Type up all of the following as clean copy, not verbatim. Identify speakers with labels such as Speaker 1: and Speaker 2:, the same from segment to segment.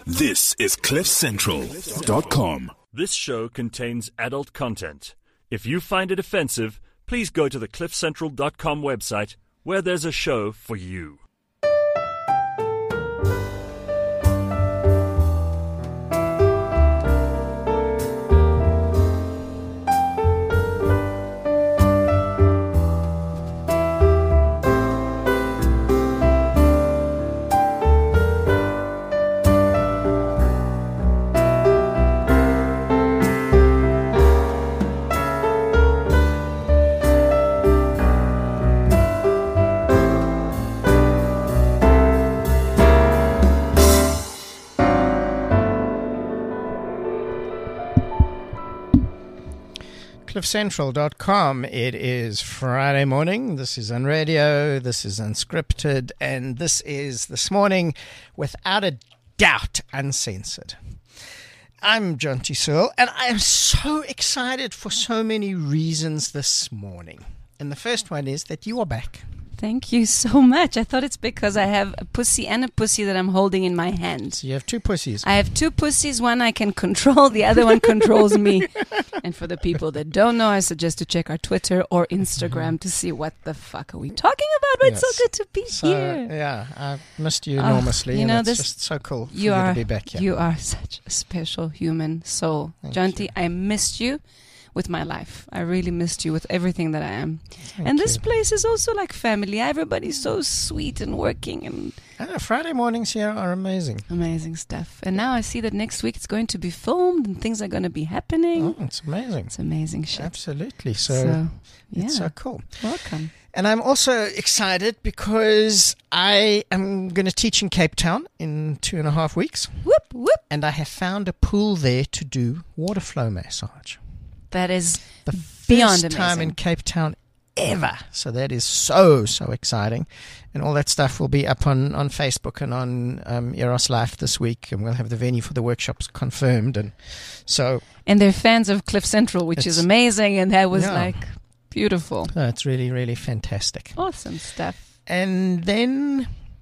Speaker 1: This is CliffCentral.com.
Speaker 2: This show contains adult content. If you find it offensive, please go to the CliffCentral.com website where there's a show for you.
Speaker 3: CliffCentral.com. It is Friday morning. This is on radio. This is unscripted. And this is This Morning, without a doubt, uncensored. I'm John T. Searle, and I am so excited for so many reasons this morning. And the first one is that you are back.
Speaker 4: Thank you so much. I thought it's because I have a pussy and a pussy that I'm holding in my hand.
Speaker 3: So you have two pussies.
Speaker 4: I have two pussies. One I can control. The other one controls me. And for the people that don't know, I suggest to check our Twitter or Instagram to see what the fuck are we talking about. But It's so good to be here.
Speaker 3: Yeah, I missed you enormously. It's just so cool for you to be back here.
Speaker 4: You are such a special human soul. Janti, I missed you with my life. I really missed you with everything that I am. And this place is also like family. Everybody's so sweet and working. And
Speaker 3: Friday mornings here are amazing.
Speaker 4: Amazing stuff. And now I see that next week it's going to be filmed and things are going to be happening.
Speaker 3: Oh, it's amazing.
Speaker 4: It's amazing shit.
Speaker 3: Absolutely. So it's so cool.
Speaker 4: Welcome.
Speaker 3: And I'm also excited because I am going to teach in Cape Town in 2.5 weeks.
Speaker 4: Whoop, whoop.
Speaker 3: And I have found a pool there to do water flow massage.
Speaker 4: That is
Speaker 3: the
Speaker 4: beyond
Speaker 3: first time
Speaker 4: amazing.
Speaker 3: in Cape Town ever. So that is so exciting. And all that stuff will be up on Facebook and on Eros Life this week. And we'll have the venue for the workshops confirmed. And
Speaker 4: they're fans of Cliff Central, which is amazing. And that was beautiful.
Speaker 3: It's really, really fantastic.
Speaker 4: Awesome stuff.
Speaker 3: And then.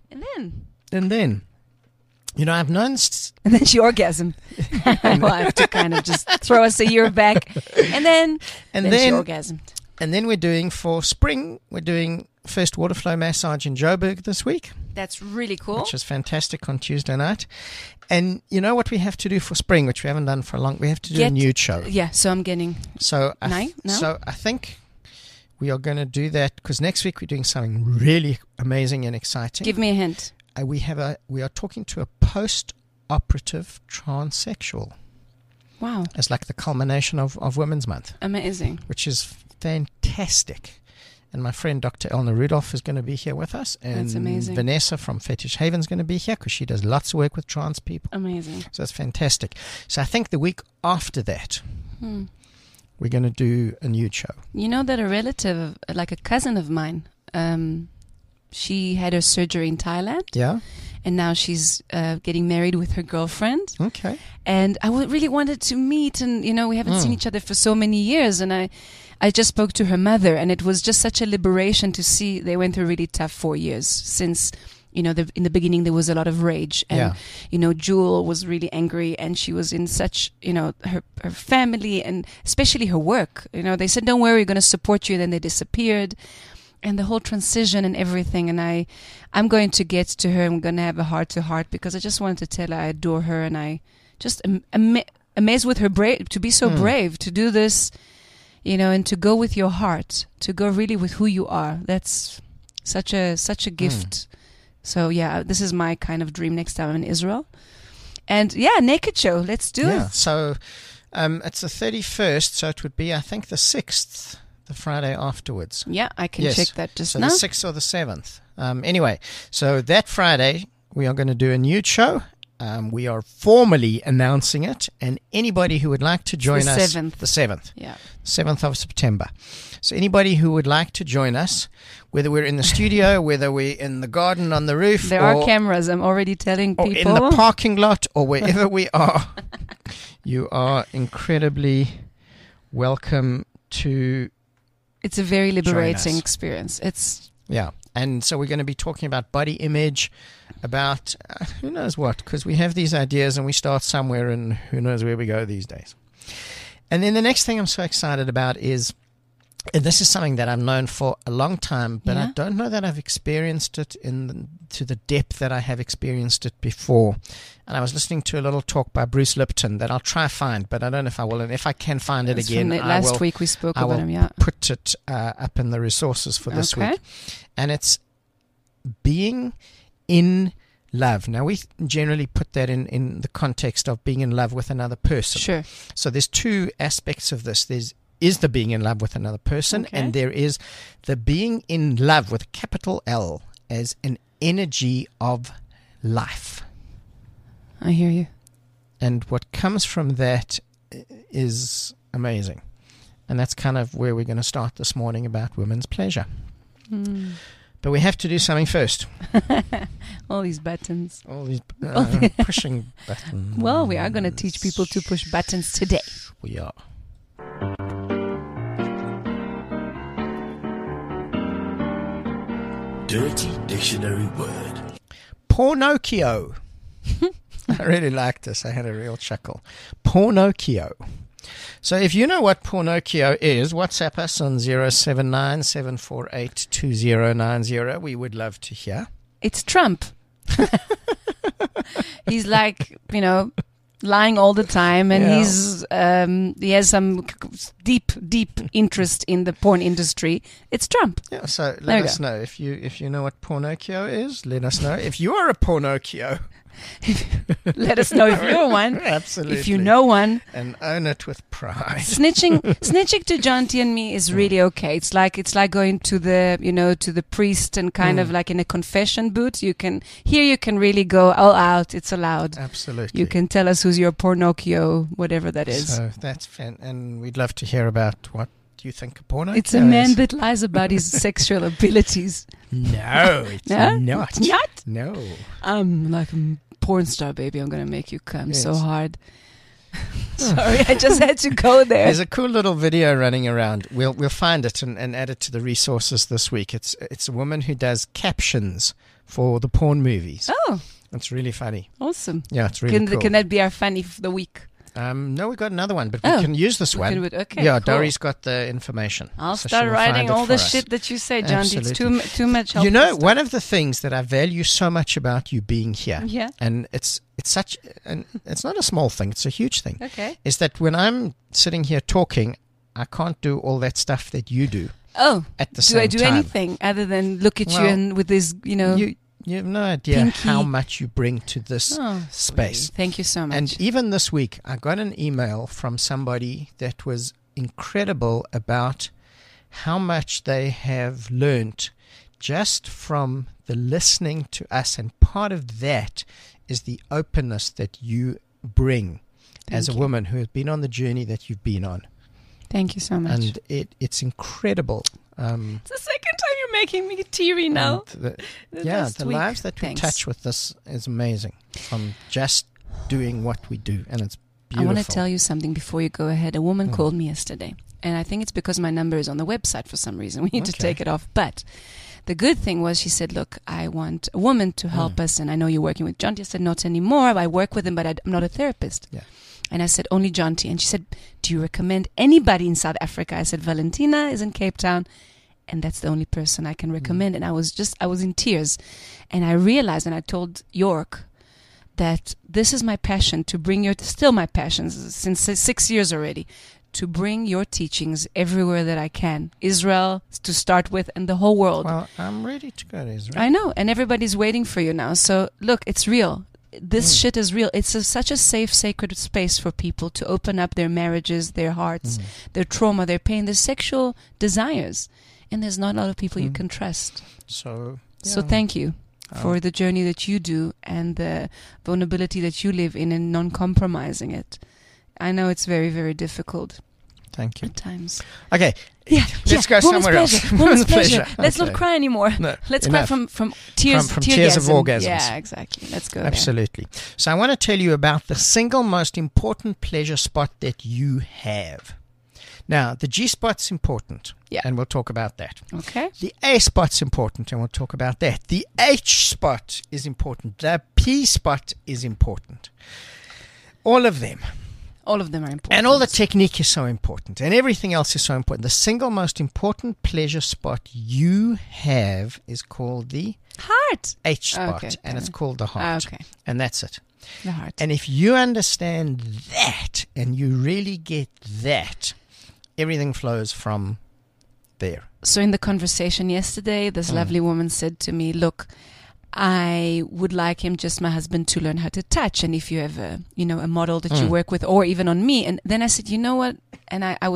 Speaker 3: I've known...
Speaker 4: And then she orgasmed. Well, I have to kind of just throw us a year back. And then she orgasmed.
Speaker 3: And then we're doing, for spring, first water flow massage in Joburg this week.
Speaker 4: That's really cool.
Speaker 3: Which is fantastic on Tuesday night. And you know what we have to do for spring, which we haven't done for a long... We have to do a nude show.
Speaker 4: Yeah, so I'm getting...
Speaker 3: So I think we are going to do that, because next week we're doing something really amazing and exciting.
Speaker 4: Give me a hint.
Speaker 3: We are talking to a post-operative transsexual.
Speaker 4: Wow.
Speaker 3: As like the culmination of Women's Month.
Speaker 4: Amazing.
Speaker 3: Which is fantastic. And my friend Dr. Elna Rudolph is going to be here with us. And
Speaker 4: that's amazing.
Speaker 3: Vanessa from Fetish Haven is going to be here because she does lots of work with trans people.
Speaker 4: Amazing.
Speaker 3: So that's fantastic. So I think the week after that, we're going to do a nude show.
Speaker 4: You know that a relative, like a cousin of mine, she had her surgery in Thailand.
Speaker 3: Yeah.
Speaker 4: And now she's getting married with her girlfriend.
Speaker 3: Okay.
Speaker 4: And I really wanted to meet. And, we haven't seen each other for so many years. And I just spoke to her mother. And it was just such a liberation to see they went through a really tough 4 years since, in the beginning there was a lot of rage. And, Jewel was really angry. And she was in such, her family and especially her work. They said, don't worry, we're going to support you. And then they disappeared. And the whole transition and everything. And I'm going to get to her. I'm going to have a heart-to-heart because I just wanted to tell her I adore her. And I just am amazed with her to be so brave, to do this, and to go with your heart, to go really with who you are. That's such a gift. So, this is my kind of dream next time I'm in Israel. And, naked show. Let's do it.
Speaker 3: So it's the 31st. So it would be, I think, the 6th. The Friday afterwards.
Speaker 4: Yeah, I can check that just now.
Speaker 3: So the 6th or the 7th. Anyway, so that Friday, we are going to do a nude show. We are formally announcing it. And anybody who would like to join us... The 7th.
Speaker 4: Yeah.
Speaker 3: 7th of September. So anybody who would like to join us, whether we're in the studio, whether we're in the garden on the roof...
Speaker 4: There are cameras, I'm already telling people.
Speaker 3: Or in the parking lot, or wherever we are, you are incredibly welcome to...
Speaker 4: It's a very liberating experience.
Speaker 3: And so we're going to be talking about body image, about who knows what, because we have these ideas and we start somewhere and who knows where we go these days. And then the next thing I'm so excited about is, and this is something that I've known for a long time, but I don't know that I've experienced it to the depth that I have experienced it before. And I was listening to a little talk by Bruce Lipton that I'll try find, but I don't know if I will. And if I can find it again,
Speaker 4: last week we spoke about him.
Speaker 3: I will put it up in the resources for this week. And it's being in love. Now, we generally put that in the context of being in love with another person.
Speaker 4: Sure.
Speaker 3: So there's two aspects of this. There's the being in love with another person, and there is the being in love with a capital L as an energy of life.
Speaker 4: I hear you.
Speaker 3: And what comes from that is amazing. And that's kind of where we're going to start this morning about women's pleasure. But we have to do something first.
Speaker 4: All these buttons.
Speaker 3: All these pushing buttons.
Speaker 4: Well, we are going to teach people to push buttons today.
Speaker 3: We are.
Speaker 1: Dirty dictionary word.
Speaker 3: Pornocchio. I really liked this. I had a real chuckle. Pornocchio. So if you know what pornocchio is, WhatsApp us on 079-748-2090. We would love to hear.
Speaker 4: It's Trump. He's like, lying all the time, and he has some deep interest in the porn industry. It's Trump.
Speaker 3: Yeah, so let us know if you know what pornocchio is. Let us know if you are a pornocchio.
Speaker 4: Let us know if you're one.
Speaker 3: Absolutely.
Speaker 4: If you know one,
Speaker 3: and own it with pride.
Speaker 4: Snitching to John T and me is really okay. It's like going to the to the priest and kind of like in a confession booth. You can really go all out. It's allowed.
Speaker 3: Absolutely.
Speaker 4: You can tell us who's your pornocchio, whatever that is.
Speaker 3: So that's fan, and we'd love to hear about what you think a pornocchio
Speaker 4: It's a man that lies about his sexual abilities.
Speaker 3: No, it's not.
Speaker 4: It's not?
Speaker 3: No.
Speaker 4: I'm like a porn star, baby. I'm going to make you come so hard. Sorry, I just had to go there.
Speaker 3: There's a cool little video running around. We'll find it and add it to the resources this week. It's a woman who does captions for the porn movies.
Speaker 4: Oh.
Speaker 3: It's really funny.
Speaker 4: Awesome.
Speaker 3: Yeah, it's really cool.
Speaker 4: Can that be our funny for the week?
Speaker 3: No, we got another one, but we can use this one.
Speaker 4: Okay,
Speaker 3: yeah,
Speaker 4: cool.
Speaker 3: Dori's got the information.
Speaker 4: I'll start writing all the shit that you say, John. It's too much help.
Speaker 3: One of the things that I value so much about you being here, and it's not a small thing, it's a huge thing, is that when I'm sitting here talking, I can't do all that stuff that you do.
Speaker 4: Oh,
Speaker 3: at the same time.
Speaker 4: Do I do anything other than look at you and with this,
Speaker 3: You have no idea
Speaker 4: pinky.
Speaker 3: How much you bring to this space.
Speaker 4: Thank you so much.
Speaker 3: And even this week, I got an email from somebody that was incredible about how much they have learned just from the listening to us. And part of that is the openness that you bring as a woman who has been on the journey that you've been on.
Speaker 4: Thank you so much.
Speaker 3: And it's incredible.
Speaker 4: It's the second time you're making me teary now.
Speaker 3: The lives that we touch with this is amazing. From just doing what we do, and it's beautiful.
Speaker 4: I want to tell you something before you go ahead. A woman called me yesterday, and I think it's because my number is on the website for some reason. We need to take it off. But the good thing was she said, look, I want a woman to help us, and I know you're working with John T. I said, not anymore. I work with him, but I'm not a therapist. Yeah. And I said, only John T. And she said, do you recommend anybody in South Africa? I said, Valentina is in Cape Town, and that's the only person I can recommend. And I was in tears. And I realized, and I told York, that this is my passion, to bring still my passion since 6 years already, to bring your teachings everywhere that I can. Israel to start with, and the whole world.
Speaker 3: Well, I'm ready to go to Israel.
Speaker 4: I know, and everybody's waiting for you now. So look, it's real. This shit is real. It's such a safe, sacred space for people to open up their marriages, their hearts, their trauma, their pain, their sexual desires. And there's not a lot of people you can trust. So thank you for the journey that you do and the vulnerability that you live in and non-compromising it. I know it's very, very difficult.
Speaker 3: Thank you.
Speaker 4: At times.
Speaker 3: Okay. Let's go somewhere else.
Speaker 4: Woman's pleasure. Let's not cry anymore. No, let's cry from tears.
Speaker 3: From tears of orgasms.
Speaker 4: Yeah, exactly. Let's go.
Speaker 3: Absolutely. There. So I want to tell you about the single most important pleasure spot that you have. Now, the G spot's important,
Speaker 4: Yeah.
Speaker 3: and we'll talk about that.
Speaker 4: Okay.
Speaker 3: The A spot's important, and we'll talk about that. The H spot is important. The P spot is important. All of them.
Speaker 4: All of them are important.
Speaker 3: And all the technique is so important, and everything else is so important. The single most important pleasure spot you have is called the
Speaker 4: heart.
Speaker 3: H spot,
Speaker 4: Okay.
Speaker 3: and it's called the heart.
Speaker 4: Okay.
Speaker 3: And that's it.
Speaker 4: The heart.
Speaker 3: And if you understand that, and you really get that, everything flows from there.
Speaker 4: So in the conversation yesterday, this lovely woman said to me, look, I would like my husband, to learn how to touch. And if you have a model that you work with, or even on me. And then I said, you know what? And I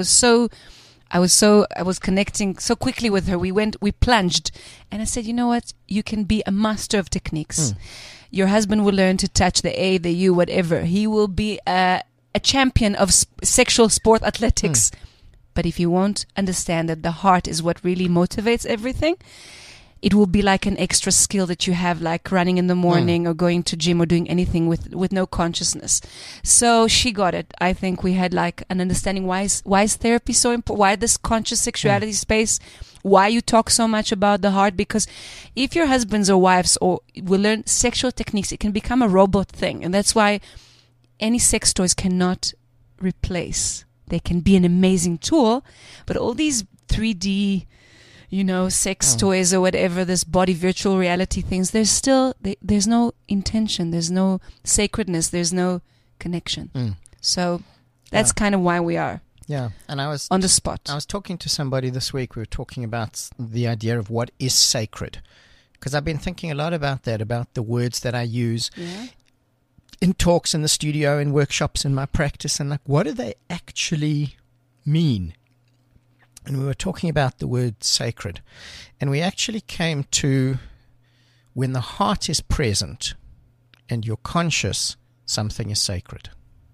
Speaker 4: was connecting so quickly with her. We plunged. And I said, you know what? You can be a master of techniques. Your husband will learn to touch the A, the U, whatever. He will be a champion of sexual sport athletics. But if you won't understand that the heart is what really motivates everything, it will be like an extra skill that you have, like running in the morning or going to gym or doing anything with no consciousness. So she got it. I think we had like an understanding why is therapy so important, why this conscious sexuality space, why you talk so much about the heart. Because if your husbands or wives will learn sexual techniques, it can become a robot thing. And that's why any sex toys cannot replace. They can be an amazing tool, but all these 3D sex toys or whatever, this body virtual reality things, there's no intention, there's no sacredness, there's no connection. So that's kind of why we are
Speaker 3: and I was
Speaker 4: on the spot.
Speaker 3: I was talking to somebody this week. We were talking about the idea of what is sacred, because I've been thinking a lot about that, about the words that I use in talks in the studio, in workshops, in my practice, and like, what do they actually mean? And we were talking about the word sacred. And we actually came to, when the heart is present and you're conscious, something is sacred.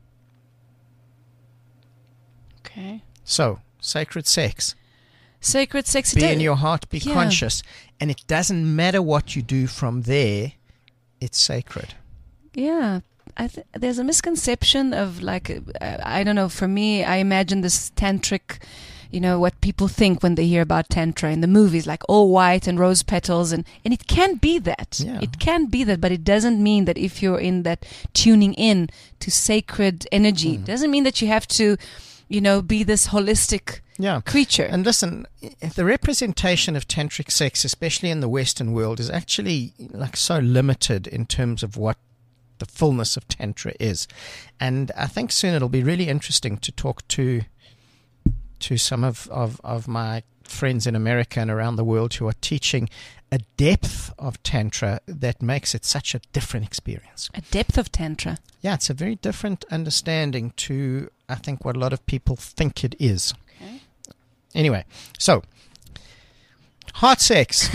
Speaker 4: Okay.
Speaker 3: So, sacred sex.
Speaker 4: Sacred sex.
Speaker 3: Be in your heart, be conscious. And it doesn't matter what you do from there, it's sacred.
Speaker 4: Yeah. There's a misconception of like, I don't know, for me, I imagine this tantric, what people think when they hear about tantra in the movies, like all white and rose petals, and it can be that.
Speaker 3: Yeah.
Speaker 4: It can be that, but it doesn't mean that if you're in that tuning in to sacred energy, it doesn't mean that you have to, be this holistic creature.
Speaker 3: And listen, the representation of tantric sex, especially in the Western world, is actually like so limited in terms of what the fullness of tantra is. And I think soon it'll be really interesting to talk to some of my friends in America and around the world who are teaching a depth of tantra that makes it such a different experience.
Speaker 4: A depth of tantra.
Speaker 3: Yeah, it's a very different understanding to, I think, what a lot of people think it is.
Speaker 4: Okay.
Speaker 3: Anyway, so heart sex.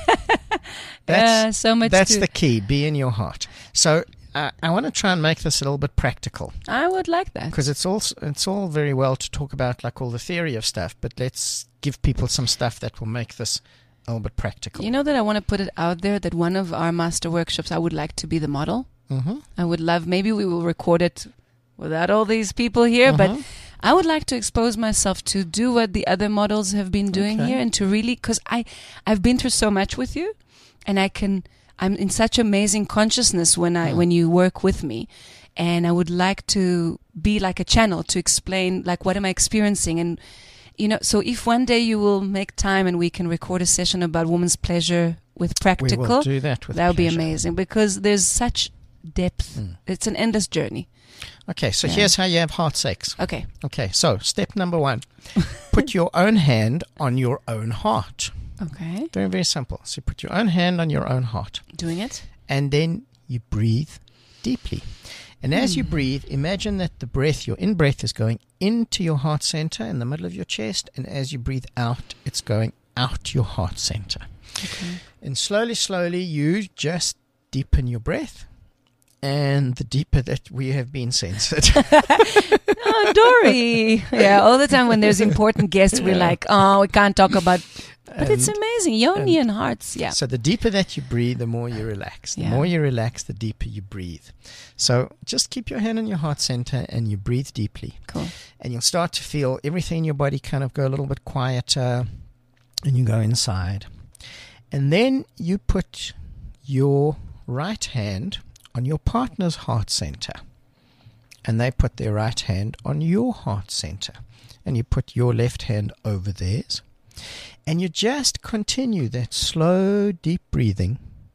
Speaker 4: So much.
Speaker 3: That's the key. Be in your heart. So I want to try and make this a little bit practical.
Speaker 4: I would like that.
Speaker 3: Because it's all very well to talk about like all the theory of stuff, but let's give people some stuff that will make this a little bit practical.
Speaker 4: You know that I want to put it out there that one of our master workshops, I would like to be the model. I would love, maybe we will record it without all these people here, but I would like to expose myself to do what the other models have been doing here, and to really, because I've been through so much with you, and I'm in such amazing consciousness when you work with me, and I would like to be like a channel to explain like what am I experiencing, and so if one day you will make time and we can record a session about women's pleasure with practical,
Speaker 3: we will do that with
Speaker 4: that would be
Speaker 3: pleasure.
Speaker 4: amazing, because there's such depth. It's an endless journey.
Speaker 3: Okay, so here's how you have heart sex.
Speaker 4: Okay,
Speaker 3: so step number 1, put your own hand on your own heart.
Speaker 4: okay,
Speaker 3: Very, very simple. So you put your own hand on your own heart.
Speaker 4: doing it.
Speaker 3: And then you breathe deeply. And as you breathe, imagine that your in-breath is going into your heart center in the middle of your chest. And as you breathe out, it's going out your heart center.
Speaker 4: Okay.
Speaker 3: And slowly, slowly, you just deepen your breath. And the deeper that we have been censored.
Speaker 4: Oh, Dory. Yeah, all the time when there's important guests, we're like, oh, we can't talk about But it's amazing. Yoni and hearts, yeah.
Speaker 3: So the deeper that you breathe, the more you relax. The
Speaker 4: Yeah.
Speaker 3: more you relax, the deeper you breathe. So just keep your hand on your heart center and you breathe deeply.
Speaker 4: Cool.
Speaker 3: And you'll start to feel everything in your body kind of go a little bit quieter, and you go inside. And then you put your right hand on your partner's heart center, and they put their right hand on your heart center, and you put your left hand over theirs, and you just continue that slow, deep breathing.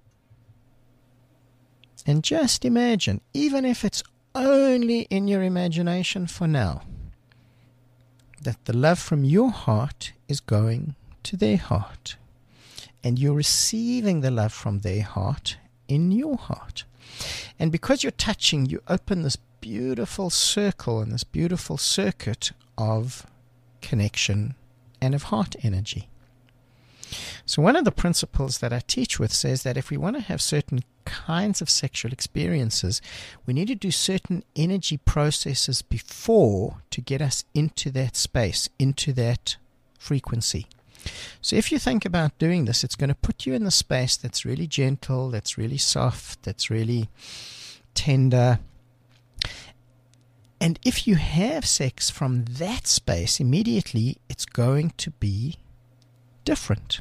Speaker 3: And just imagine, even if it's only in your imagination for now, that the love from your heart is going to their heart, and you're receiving the love from their heart in your heart. And because you're touching, you open this beautiful circle and this beautiful circuit of connection and of heart energy. So one of the principles that I teach with says that if we want to have certain kinds of sexual experiences, we need to do certain energy processes before to get us into that space, into that frequency. So if you think about doing this, it's going to put you in the space that's really gentle, that's really soft, that's really tender. And if you have sex from that space, immediately it's going to be different.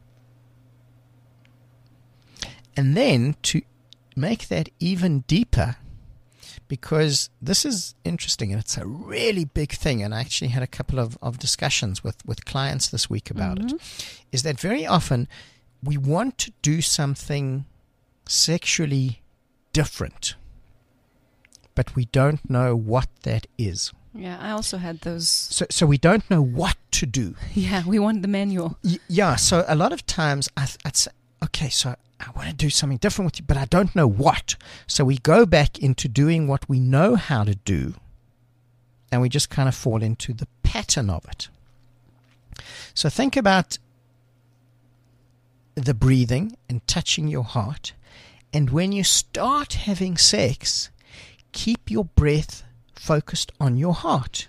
Speaker 3: And then to make that even deeper, because this is interesting and it's a really big thing, and I actually had a couple of discussions with clients this week about it, is that very often we want to do something sexually different, but we don't know what that is.
Speaker 4: Yeah, I also had those.
Speaker 3: So we don't know what to do.
Speaker 4: Yeah, we want the manual.
Speaker 3: Yeah, so a lot of times I'd say, okay, so I want to do something different with you, but I don't know what. So we go back into doing what we know how to do, and we just kind of fall into the pattern of it. So think about the breathing and touching your heart. And when you start having sex, keep your breath focused on your heart.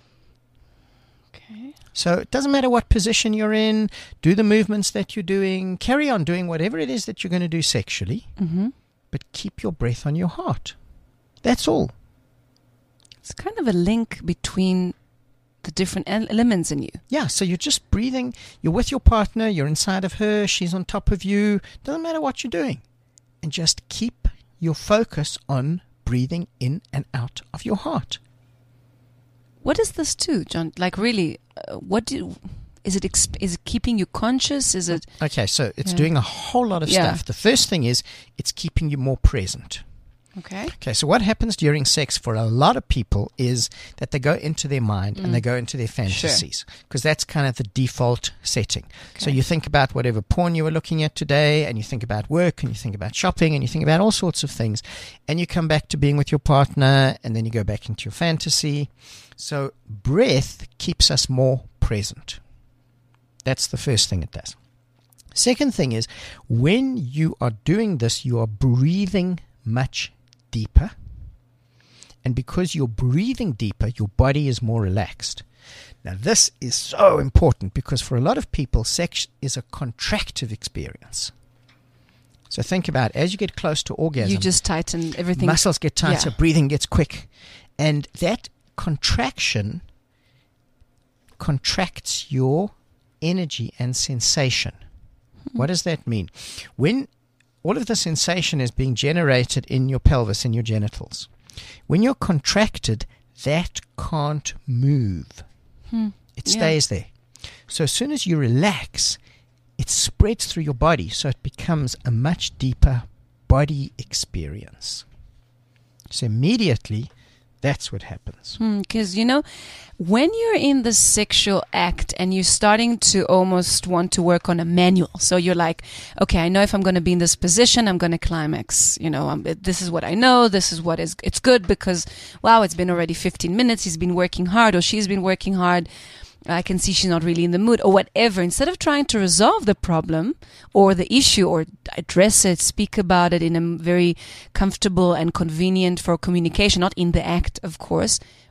Speaker 4: Okay.
Speaker 3: So it doesn't matter what position you're in, do the movements that you're doing, carry on doing whatever it is that you're going to do sexually, but keep your breath on your heart. That's all.
Speaker 4: It's kind of a link between the different elements in you.
Speaker 3: Yeah, so you're just breathing, you're with your partner, you're inside of her, she's on top of you, doesn't matter what you're doing. And just keep your focus on breathing in and out of your heart.
Speaker 4: What does this do, John? Like really, is it keeping you conscious? Is it?
Speaker 3: Okay, so it's doing a whole lot of stuff. The first thing is it's keeping you more present.
Speaker 4: Okay.
Speaker 3: Okay, so what happens during sex for a lot of people is that they go into their mind and they go into their fantasies, because that's kind of the default setting. Okay. So you think about whatever porn you were looking at today, and you think about work, and you think about shopping, and you think about all sorts of things, and you come back to being with your partner, and then you go back into your fantasy. So breath keeps us more present. That's the first thing it does. Second thing is, when you are doing this, you are breathing much deeper, and because you're breathing deeper, your body is more relaxed. Now this is so important, because for a lot of people, sex is a contractive experience. So think about it. As you get close to orgasm,
Speaker 4: you just tighten everything.
Speaker 3: Muscles get tighter, breathing gets quick, and that contraction contracts your energy and sensation. What does that mean? When all of the sensation is being generated in your pelvis, in your genitals. When you're contracted, that can't move. It stays there. So as soon as you relax, it spreads through your body, so it becomes a much deeper body experience. So immediately, that's what happens.
Speaker 4: Because, when you're in the sexual act and you're starting to almost want to work on a manual, so you're like, okay, I know if I'm going to be in this position, I'm going to climax. This is what I know. This is what is. It's good because, wow, it's been already 15 minutes. He's been working hard, or she's been working hard. I can see she's not really in the mood, or whatever. Instead of trying to resolve the problem or the issue or address it, speak about it in a very comfortable and convenient for communication, not in the act, of course,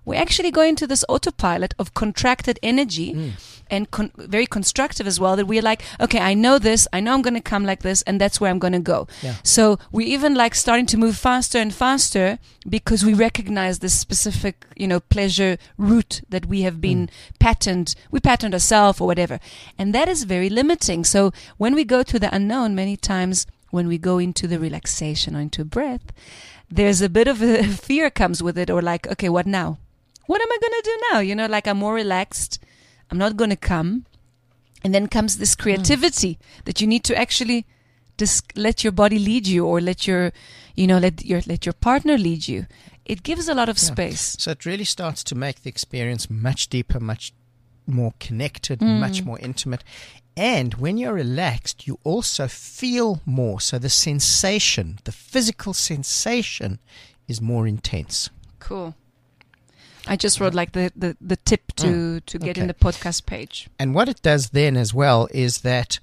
Speaker 4: we actually go into this autopilot of contracted energy and very constructive as well, that we're like, okay, I know this, I know I'm going to come like this, and that's where I'm going to go.
Speaker 3: Yeah.
Speaker 4: So we're even like starting to move faster and faster because we recognize this specific, pleasure route that we have been patterned ourselves or whatever. And that is very limiting. So when we go to the unknown, many times when we go into the relaxation or into breath, there's a bit of a fear comes with it, or like, okay, what now? What am I going to do now? Like I'm more relaxed. I'm not going to come. And then comes this creativity that you need to actually let your body lead you, or let your partner lead you. It gives a lot of space.
Speaker 3: So it really starts to make the experience much deeper, much more connected, much more intimate. And when you're relaxed, you also feel more. So the sensation, the physical sensation, is more intense.
Speaker 4: Cool. I just wrote like the tip to get in the podcast page.
Speaker 3: And what it does then as well is that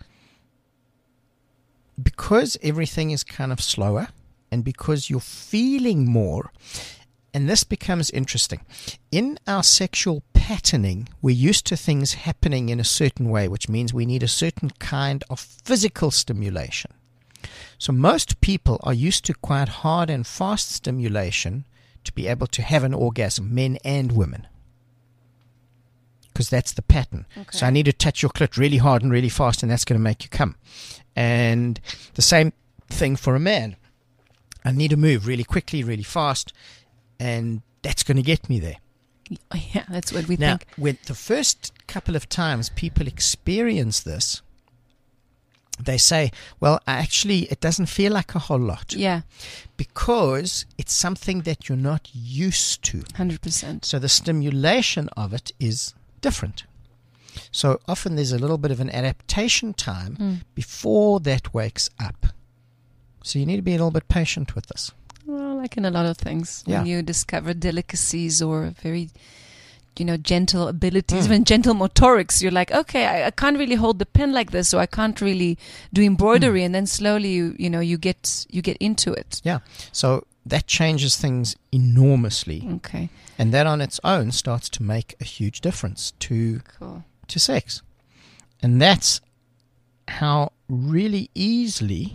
Speaker 3: because everything is kind of slower, and because you're feeling more, and this becomes interesting. In our sexual patterning, we're used to things happening in a certain way, which means we need a certain kind of physical stimulation. So most people are used to quite hard and fast stimulation to be able to have an orgasm, men and women, because that's the pattern.
Speaker 4: Okay.
Speaker 3: So I need to touch your clit really hard and really fast, and that's going to make you come. And the same thing for a man. I need to move really quickly, really fast, and that's going to get me there.
Speaker 4: Yeah, that's what we
Speaker 3: Now,
Speaker 4: think.
Speaker 3: when the first couple of times people experience this, they say, well, it doesn't feel like a whole lot.
Speaker 4: Yeah,
Speaker 3: Because it's something that you're not used to.
Speaker 4: 100%.
Speaker 3: So the stimulation of it is different. So often there's a little bit of an adaptation time before that wakes up. So you need to be a little bit patient with this.
Speaker 4: Well, like in a lot of things,
Speaker 3: Yeah.
Speaker 4: when you discover delicacies or very, gentle abilities, even gentle motorics, you're like, okay, I can't really hold the pen like this, or I can't really do embroidery, and then slowly you get into it.
Speaker 3: Yeah. So that changes things enormously.
Speaker 4: Okay,
Speaker 3: And that on its own starts to make a huge difference to
Speaker 4: cool.
Speaker 3: sex. And that's how really easily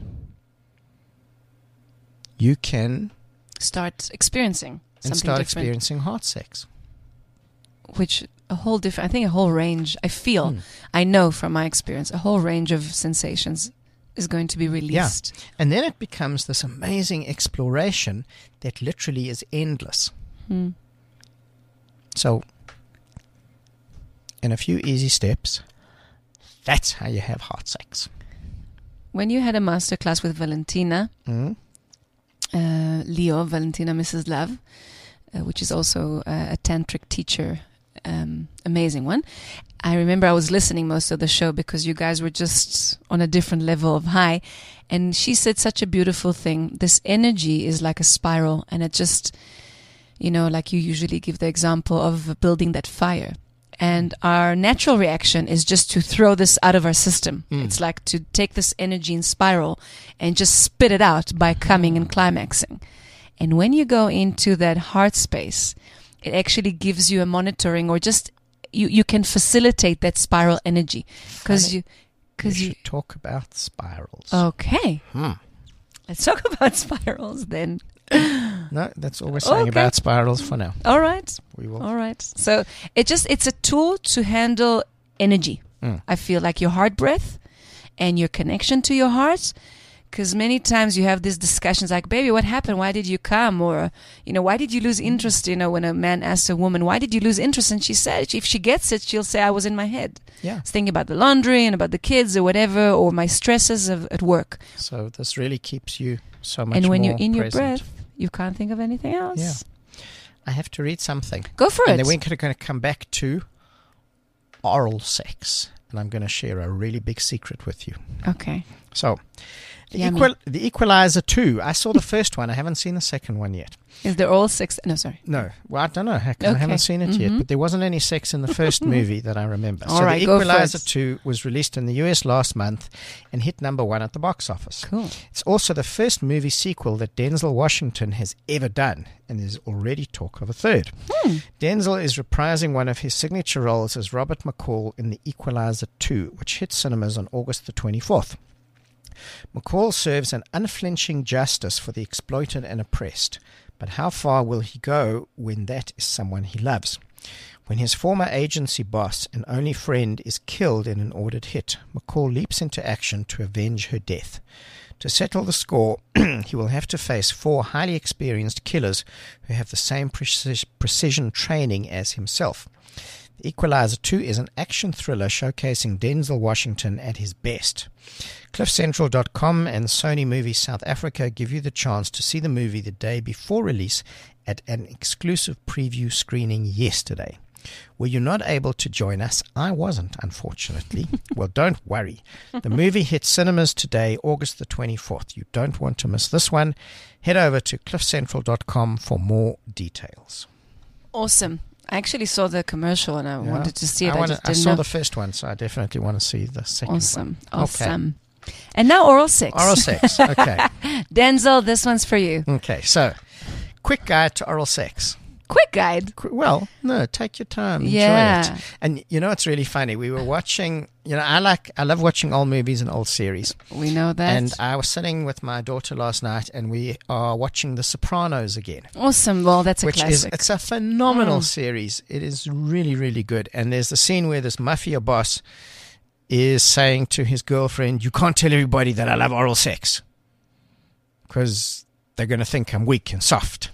Speaker 3: you can
Speaker 4: Start experiencing something
Speaker 3: and start
Speaker 4: different,
Speaker 3: experiencing hard sex.
Speaker 4: which a whole range. I know from my experience, a whole range of sensations is going to be released.
Speaker 3: And then it becomes this amazing exploration that literally is endless. So, in a few easy steps, that's how you have hard sex.
Speaker 4: When you had a masterclass with Valentina, Valentina Mrs. Love, which is also a tantric teacher, amazing one. I remember I was listening most of the show because you guys were just on a different level of high, and she said such a beautiful thing. This energy is like a spiral, and it just, like you usually give the example of building that fire. And our natural reaction is just to throw this out of our system. It's like to take this energy in spiral and just spit it out by coming and climaxing. And when you go into that heart space, it actually gives you a monitoring, or just you can facilitate that spiral energy. Because you
Speaker 3: talk about spirals.
Speaker 4: Okay. Let's talk about spirals then.
Speaker 3: No, that's all we're saying about spirals for now.
Speaker 4: All right.
Speaker 3: We will.
Speaker 4: All right. So it's a tool to handle energy. I feel like your heart breath and your connection to your heart. Because many times you have these discussions like, baby, what happened? Why did you come? Or, why did you lose interest? When a man asks a woman, why did you lose interest? And she said, if she gets it, she'll say, I was in my head.
Speaker 3: Yeah.
Speaker 4: Thinking about the laundry and about the kids or whatever, or my stresses at work.
Speaker 3: So this really keeps you so much more
Speaker 4: And when you're in
Speaker 3: present.
Speaker 4: your breath, you can't think of anything else.
Speaker 3: Yeah. I have to read something.
Speaker 4: Go for
Speaker 3: And
Speaker 4: it.
Speaker 3: then we're going to come back to oral sex. and I'm going to share a really big secret with you.
Speaker 4: Okay.
Speaker 3: So,
Speaker 4: Yummy.
Speaker 3: The Equalizer 2. I saw the first one. I haven't seen the second one yet.
Speaker 4: Is there all sex? No, sorry.
Speaker 3: No. Well, I don't know. I
Speaker 4: Okay.
Speaker 3: haven't seen it yet.
Speaker 4: Mhm.
Speaker 3: But there wasn't any sex in the first movie that I remember.
Speaker 4: All
Speaker 3: so
Speaker 4: right,
Speaker 3: The
Speaker 4: go for
Speaker 3: Equalizer
Speaker 4: it.
Speaker 3: 2 was released in the US last month and hit number 1 at the box office.
Speaker 4: Cool.
Speaker 3: It's also the first movie sequel that Denzel Washington has ever done, and there's already talk of a third. Denzel is reprising one of his signature roles as Robert McCall in The Equalizer 2, which hit cinemas on August the 24th. McCall serves an unflinching justice for the exploited and oppressed, but how far will he go when that is someone he loves? When his former agency boss and only friend is killed in an ordered hit, McCall leaps into action to avenge her death. To settle the score, he will have to face 4 highly experienced killers who have the same precision training as himself. The Equalizer 2 is an action thriller showcasing Denzel Washington at his best. CliffCentral.com and Sony Movies South Africa give you the chance to see the movie the day before release at an exclusive preview screening yesterday. Were you not able to join us? I wasn't, unfortunately. Well, don't worry. The movie hits cinemas today, August the 24th. You don't want to miss this one. Head over to cliffcentral.com for more details.
Speaker 4: Awesome. I actually saw the commercial and I wanted to see it.
Speaker 3: I saw the first one, so I definitely want to see the second
Speaker 4: Awesome.
Speaker 3: one.
Speaker 4: Awesome. And now oral sex.
Speaker 3: Oral sex. Okay.
Speaker 4: Denzel, this one's for you.
Speaker 3: Okay. So, quick guide to oral sex.
Speaker 4: Quick guide.
Speaker 3: Well, no, take your time. Enjoy
Speaker 4: Yeah.
Speaker 3: it. And you know, it's really funny. We were watching, I love watching old movies and old series.
Speaker 4: We know that.
Speaker 3: And I was sitting with my daughter last night and we are watching The Sopranos again.
Speaker 4: Awesome. Well, that's a
Speaker 3: Which
Speaker 4: classic.
Speaker 3: it's a phenomenal series. It is really, really good. And there's the scene where this mafia boss is saying to his girlfriend, "You can't tell everybody that I love oral sex because they're going to think I'm weak and soft."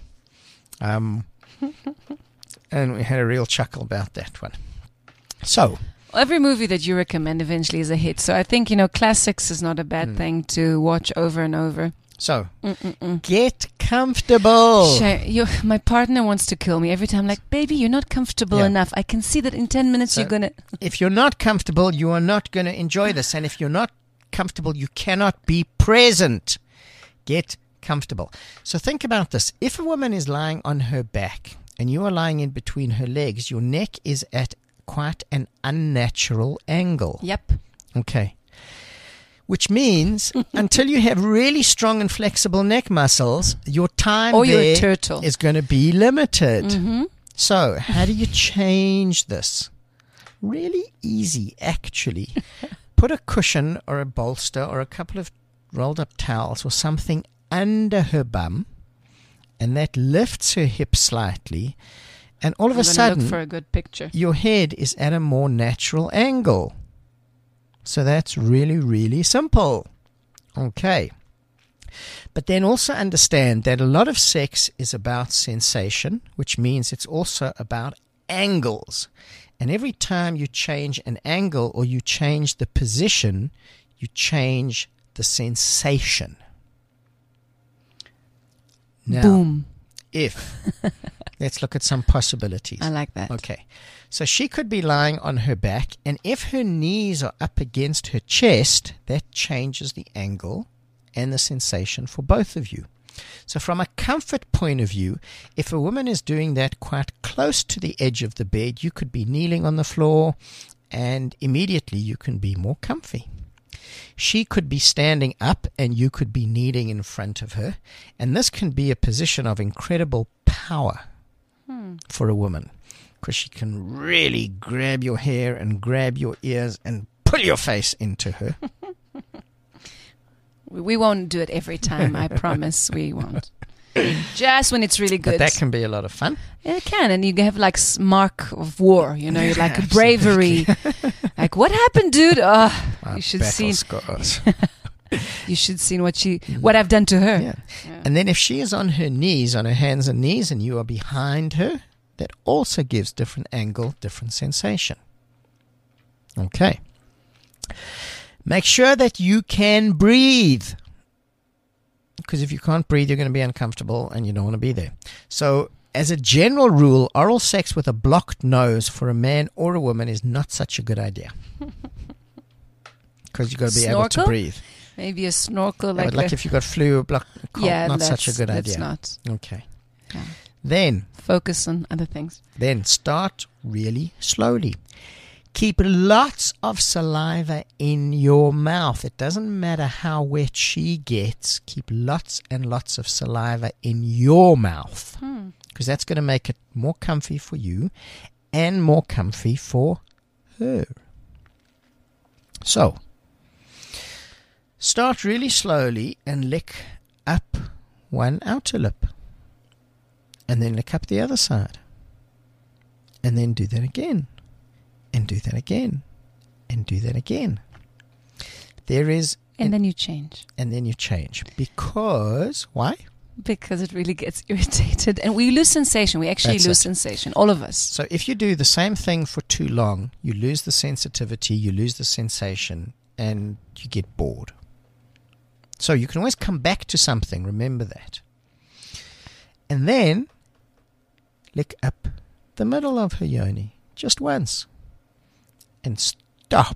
Speaker 3: And we had a real chuckle about that one. So,
Speaker 4: Every movie that you recommend eventually is a hit. So I think, classics is not a bad thing to watch over and over.
Speaker 3: get comfortable.
Speaker 4: My partner wants to kill me every time. Like, baby, you're not comfortable enough. I can see that in 10 minutes you're going to...
Speaker 3: If you're not comfortable, you are not going to enjoy this. And if you're not comfortable, you cannot be present. Get comfortable. So think about this. If a woman is lying on her back and you are lying in between her legs, your neck is at quite an unnatural angle.
Speaker 4: Yep.
Speaker 3: Okay. Which means until you have really strong and flexible neck muscles, your time
Speaker 4: or
Speaker 3: there
Speaker 4: you're a turtle.
Speaker 3: is going to be limited.
Speaker 4: Mm-hmm.
Speaker 3: So how do you change this? Really easy, actually. Put a cushion or a bolster or a couple of rolled up towels or something under her bum, and that lifts her hips slightly, and all of a sudden
Speaker 4: look for a good picture.
Speaker 3: your head is at a more natural angle. So that's really, really simple. Okay. But then also understand that a lot of sex is about sensation, which means it's also about angles. And every time you change an angle or you change the position, you change the sensation. Now,
Speaker 4: Boom.
Speaker 3: Let's look at some possibilities.
Speaker 4: I like that.
Speaker 3: Okay. So she could be lying on her back, and if her knees are up against her chest, that changes the angle and the sensation for both of you. So from a comfort point of view, if a woman is doing that quite close to the edge of the bed, you could be kneeling on the floor, and immediately you can be more comfy. She could be standing up and you could be kneeling in front of her, and this can be a position of incredible power for a woman, because she can really grab your hair and grab your ears and pull your face into her.
Speaker 4: We won't do it every time, I promise we won't. Just when it's really good.
Speaker 3: But that can be a lot of fun.
Speaker 4: It can, and you have like mark of war, you're like bravery. Like, what happened, dude? You should see. You should see what I've done to her.
Speaker 3: Yeah. And then if she is on her knees, on her hands and knees, and you are behind her, that also gives different angle, different sensation. Okay. Make sure that you can breathe. Because if you can't breathe, you're going to be uncomfortable and you don't want to be there. So, as a general rule, oral sex with a blocked nose for a man or a woman is not such a good idea. Because you've got to be able to
Speaker 4: Snorkel?
Speaker 3: breathe.
Speaker 4: Maybe a snorkel,
Speaker 3: Yeah, but like if you've got flu or block, cold,
Speaker 4: yeah,
Speaker 3: not such a good
Speaker 4: that's
Speaker 3: idea.
Speaker 4: not.
Speaker 3: Okay.
Speaker 4: Yeah.
Speaker 3: Then
Speaker 4: Focus on other things.
Speaker 3: start really slowly. Keep lots of saliva in your mouth. It doesn't matter how wet she gets. Keep lots and lots of saliva in your mouth. Because that's going to make it more comfy for you and more comfy for her. So, start really slowly and lick up one outer lip. And then lick up the other side. And then do that again. And do that again. And do that again.
Speaker 4: And then you change.
Speaker 3: And then you change. Because, why?
Speaker 4: Because it really gets irritated. And we lose sensation. We actually lose sensation. All of us.
Speaker 3: So if you do the same thing for too long, you lose the sensitivity, you lose the sensation, and you get bored. So you can always come back to something. Remember that. And then lick up the middle of her yoni just once. And stop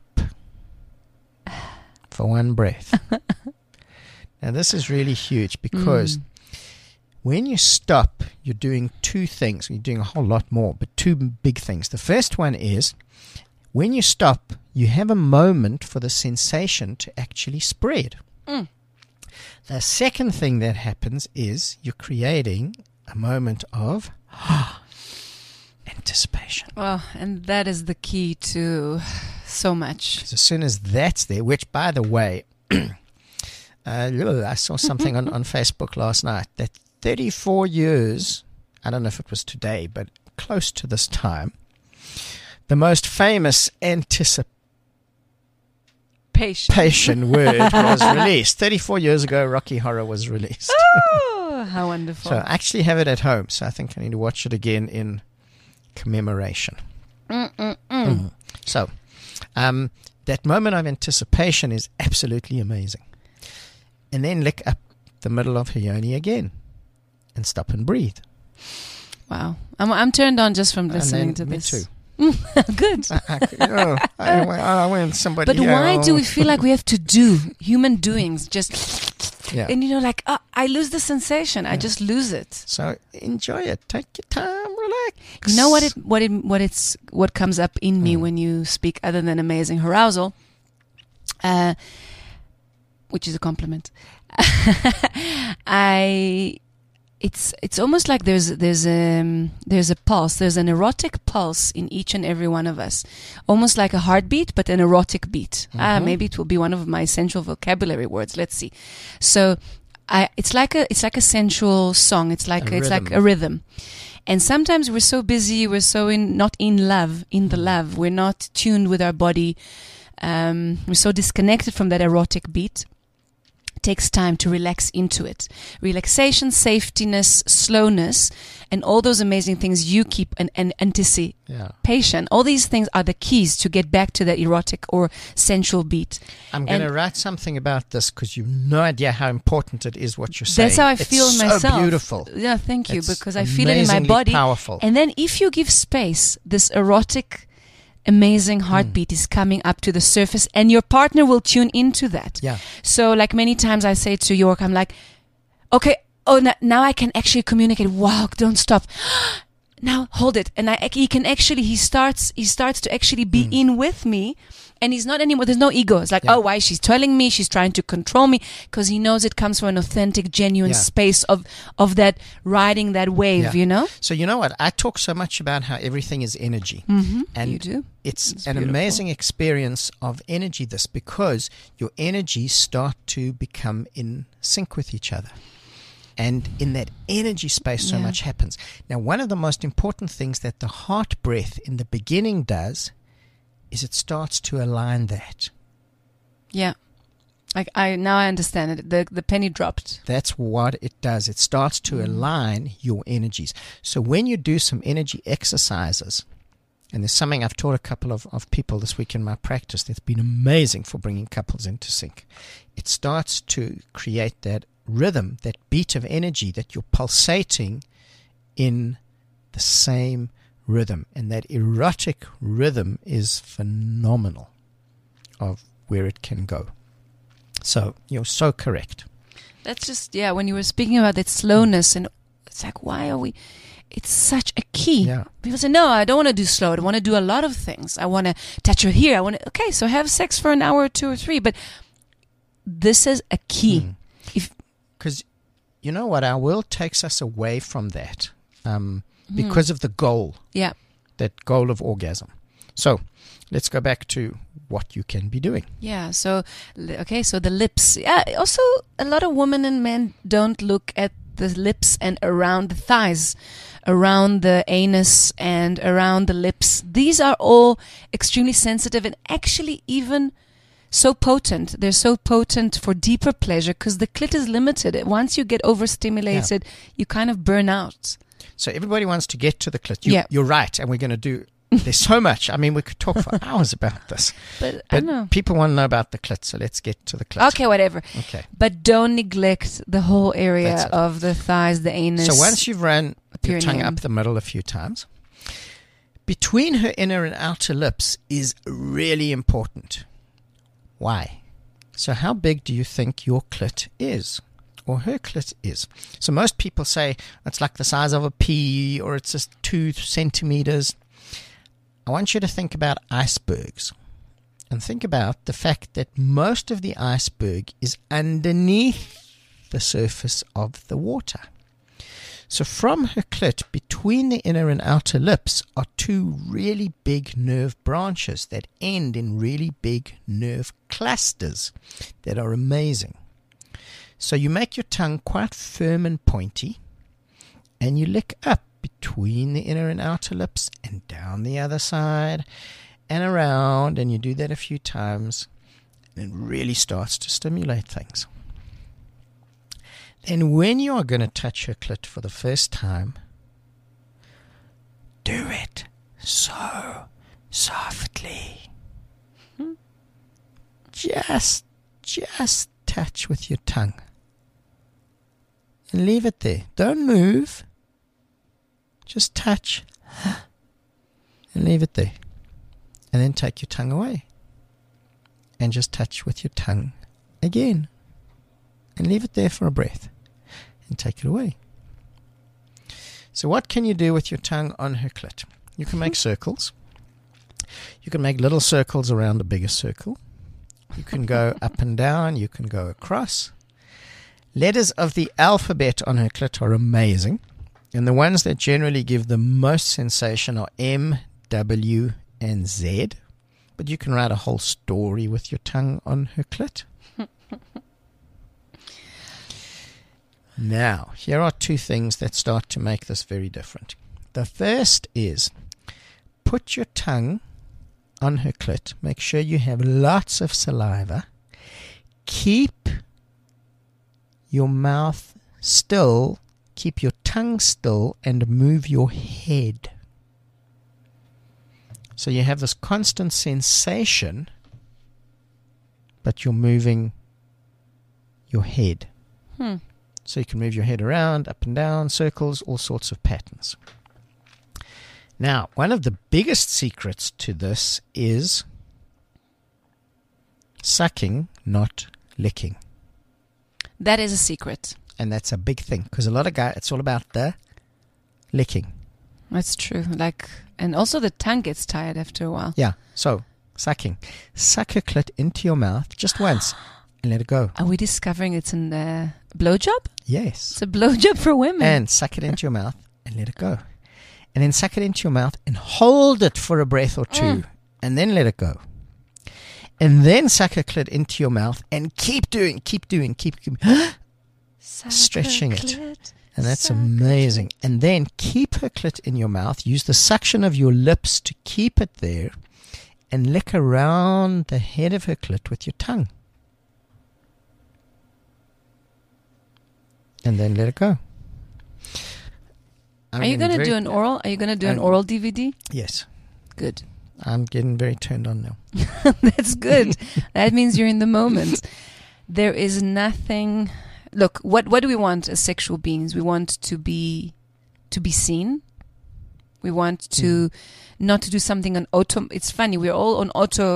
Speaker 3: for one breath. Now this is really huge because when you stop, you're doing two things. You're doing a whole lot more, but two big things. The first one is when you stop, you have a moment for the sensation to actually spread. The second thing that happens is you're creating a moment of anticipation.
Speaker 4: Well, and that is the key to so much.
Speaker 3: As soon as that's there, which, by the way, I saw something on Facebook last night that 34 years, I don't know if it was today, but close to this time, the most famous anticipation word was released. 34 years ago, Rocky Horror was released.
Speaker 4: Oh, how wonderful.
Speaker 3: So I actually have it at home, so I think I need to watch it again in commemoration. So that moment of anticipation is absolutely amazing. And then lick up the middle of her yoni again and stop and breathe.
Speaker 4: Wow. I'm turned on just from listening to
Speaker 3: me
Speaker 4: this.
Speaker 3: too.
Speaker 4: Good.
Speaker 3: I want somebody.
Speaker 4: But why do we feel like we have to do human doings? Just and like I lose the sensation. I just lose it.
Speaker 3: So enjoy it. Take your time. Relax.
Speaker 4: You know what comes up in me when you speak other than amazing arousal, which is a compliment. It's almost like there's a pulse. There's an erotic pulse in each and every one of us, almost like a heartbeat, but an erotic beat. Maybe it will be one of my essential vocabulary words. Let's see. So, it's like a sensual song. It's like a rhythm. And sometimes we're so busy, we're so not in the love. We're not tuned with our body. We're so disconnected from that erotic beat. Takes time to relax into it. Relaxation, safetiness, slowness, and all those amazing things you keep an anticipation. All these things are the keys to get back to that erotic or sensual beat.
Speaker 3: I'm going to write something about this because you've no idea how important it is what you're saying.
Speaker 4: That's how I feel myself.
Speaker 3: It's so beautiful.
Speaker 4: Yeah, thank you,
Speaker 3: It's
Speaker 4: because I feel it in my body.
Speaker 3: Powerful.
Speaker 4: And then if you give space, this erotic amazing heartbeat is coming up to the surface and your partner will tune into that.
Speaker 3: Yeah.
Speaker 4: So like many times I say to York, I'm like, okay, now I can actually communicate. Wow, don't stop. Now hold it. And he starts to actually be in with me. And he's not anymore, there's no ego. It's like, why she's telling me, she's trying to control me, because he knows it comes from an authentic, genuine space of that riding that wave, you know?
Speaker 3: So you know what? I talk so much about how everything is energy. And
Speaker 4: you do.
Speaker 3: It's an
Speaker 4: beautiful.
Speaker 3: amazing experience of energy, because your energies start to become in sync with each other. And in that energy space, so much happens. Now, one of the most important things that the heart breath in the beginning does is it starts to align that.
Speaker 4: Yeah. Now I understand it. The penny dropped.
Speaker 3: That's what it does. It starts to align your energies. So when you do some energy exercises, and there's something I've taught a couple of people this week in my practice that's been amazing for bringing couples into sync. It starts to create that rhythm, that beat of energy that you're pulsating in the same rhythm. And that erotic rhythm is phenomenal of where it can go. So you're so correct.
Speaker 4: That's just, when you were speaking about that slowness, and it's like, why are we, it's such a key.
Speaker 3: Yeah.
Speaker 4: People say, no, I don't want to do slow. I want to do a lot of things. I want to touch her here. Okay, so have sex for an hour or 2 or 3. But this is a key.
Speaker 3: Because you know what? Our world takes us away from that because of the goal.
Speaker 4: Yeah.
Speaker 3: That goal of orgasm. So let's go back to what you can be doing.
Speaker 4: Yeah. So, okay, so the lips. Yeah. Also, a lot of women and men don't look at the lips and around the thighs, around the anus and around the lips. These are all extremely sensitive and actually even so potent. They're so potent for deeper pleasure because the clit is limited. Once you get overstimulated, you kind of burn out.
Speaker 3: So everybody wants to get to the clit. You're right. And we're going to do, there's so much. I mean, we could talk for hours about this.
Speaker 4: But I know.
Speaker 3: People want to know about the clit, so let's get to the clit.
Speaker 4: Okay, whatever.
Speaker 3: Okay.
Speaker 4: But don't neglect the whole area of the thighs, the anus.
Speaker 3: So once you've run your tongue up the middle a few times, between her inner and outer lips is really important. Why? So how big do you think your clit is? Or her clit is? So most people say it's like the size of a pea or it's just 2 centimeters. I want you to think about icebergs and think about the fact that most of the iceberg is underneath the surface of the water. So from her clit, between the inner and outer lips are 2 really big nerve branches that end in really big nerve clusters that are amazing. So you make your tongue quite firm and pointy, and you lick up between the inner and outer lips and down the other side and around, and you do that a few times, and it really starts to stimulate things. Then when you are going to touch her clit for the first time, do it so softly. Just touch with your tongue. And leave it there. Don't move. Just touch. And leave it there. And then take your tongue away. And just touch with your tongue again. And leave it there for a breath. And take it away. So what can you do with your tongue on her clit? You can make circles. You can make little circles around a bigger circle. You can go up and down. You can go across. Letters of the alphabet on her clit are amazing. And the ones that generally give the most sensation are M, W, and Z. But you can write a whole story with your tongue on her clit. Now, here are 2 things that start to make this very different. The first is put your tongue on her clit. Make sure you have lots of saliva. Keep your mouth still. Keep your tongue still and move your head. So you have this constant sensation, but you're moving your head. So you can move your head around, up and down, circles, all sorts of patterns. Now, one of the biggest secrets to this is sucking, not licking.
Speaker 4: That is a secret.
Speaker 3: And that's a big thing, because a lot of guys, it's all about the licking.
Speaker 4: That's true. And also the tongue gets tired after a while.
Speaker 3: Yeah, so sucking. Suck her clit into your mouth just once and let it go.
Speaker 4: Are we discovering it's a blowjob?
Speaker 3: Yes.
Speaker 4: It's a blowjob for women.
Speaker 3: And suck it into your mouth and let it go. And then suck it into your mouth and hold it for a breath or 2 and then let it go. And then suck her clit into your mouth and keep stretching it. And that's amazing. And then keep her clit in your mouth. Use the suction of your lips to keep it there and lick around the head of her clit with your tongue. And then let it go.
Speaker 4: Are you going to do an oral? Are you going to do an oral DVD?
Speaker 3: Yes.
Speaker 4: Good.
Speaker 3: I'm getting very turned on now.
Speaker 4: That's good. That means you're in the moment. There is nothing. Look, what do we want as sexual beings? We want to be seen. We want to not to do something on auto. It's funny. We're all on